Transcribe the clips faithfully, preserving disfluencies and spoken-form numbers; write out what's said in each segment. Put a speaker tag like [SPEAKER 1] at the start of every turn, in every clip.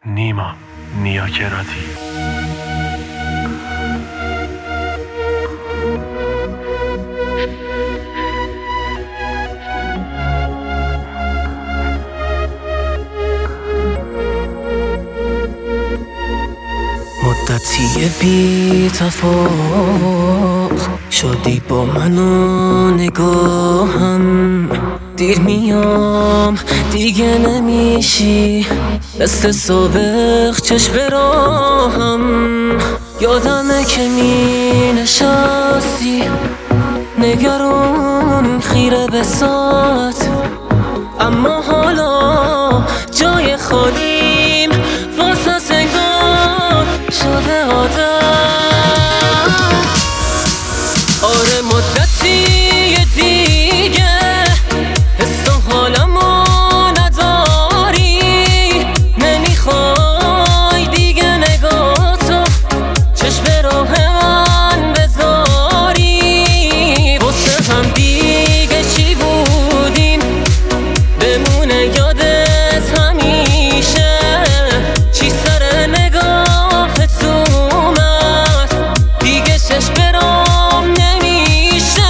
[SPEAKER 1] نیما نیاکراتی.
[SPEAKER 2] مدتی بی تفاوت شدی با من و نگاهم، دیر میام دیگه نمیشی مثل سابق چشم راهم. یادمه که می نشستی نگران خیره به ساعت، اما حالا جای خالیم واسه سنگار شده عادت. آره مدتی دیگه حس و حالمو نداری، نمیخوای دیگه نگاتو چشم راه من بذاری. واسه هم دیگه چی بودیم بمونه یادت همیشه، چی سر نگاهت اومد دیگه چشم رام نمیشه.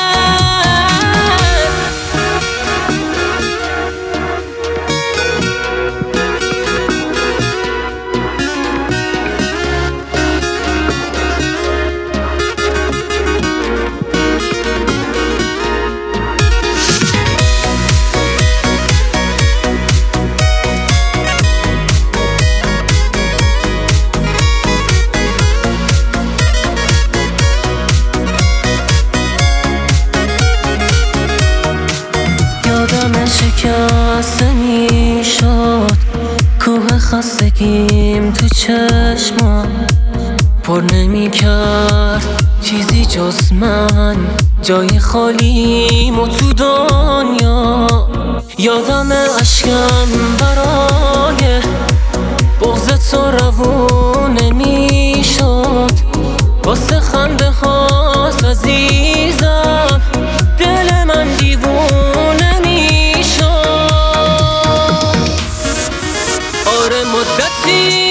[SPEAKER 2] یادم شکسته میشد کوه خستگیم تو چشمم، پر نمیکرد چیزی جز من جای خالیم و تو دنیا. یادم اشکم برای بغض تو روون نمیشد، واسه خنده هاست عزیزم دل من دیوونه میشد. آره مدتی